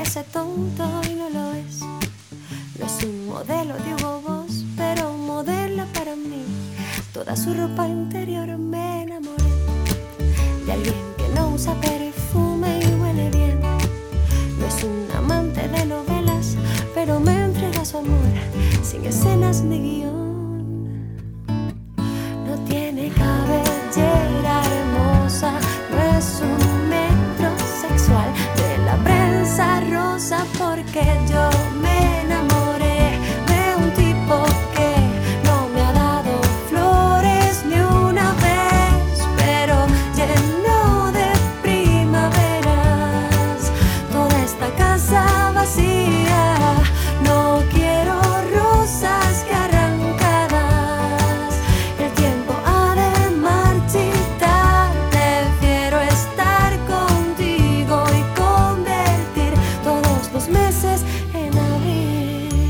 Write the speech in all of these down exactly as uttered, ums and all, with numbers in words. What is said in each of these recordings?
parece tonto y no lo es. No es un modelo de Hugo Boss, pero modela para mí. Toda su ropa interior me enamoré. De alguien que no usa perfume y huele bien. No es un amante de novelas, pero me entrega su amor sin escenas ni guión. No tiene cabellera hermosa, no es un metrosexual de la prensa rosa, porque yo me enamoré de un tipo que no me ha dado flores ni una vez, pero lleno de primaveras toda esta casa vacía. No quiero rosas que arrancadas, el tiempo ha de marchitar. Prefiero estar contigo y convertir todos los meses en abril.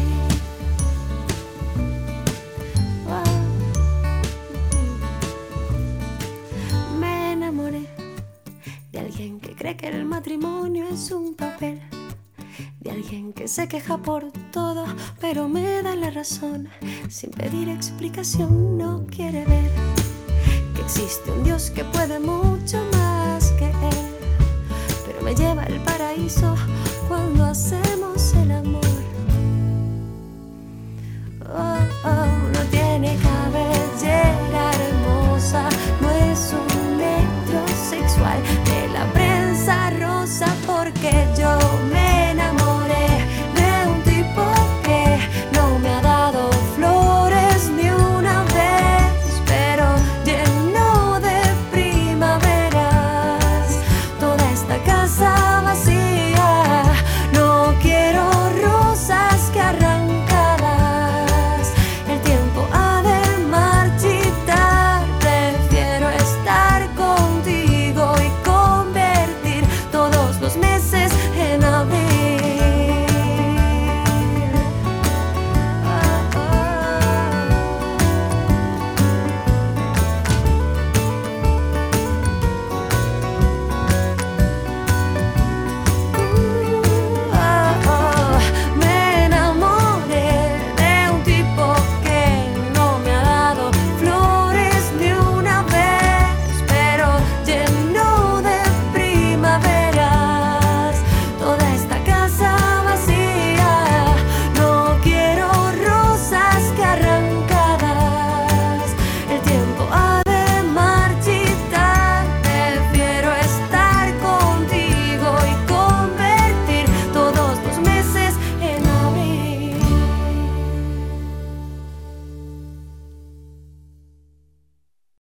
Wow. Me enamoré de alguien que cree que el matrimonio es un papel, de alguien que se queja por todo, pero me da la razón. Sin pedir explicación no quiere ver que existe un Dios que puede mucho más que él, pero me lleva al paraíso cuando hace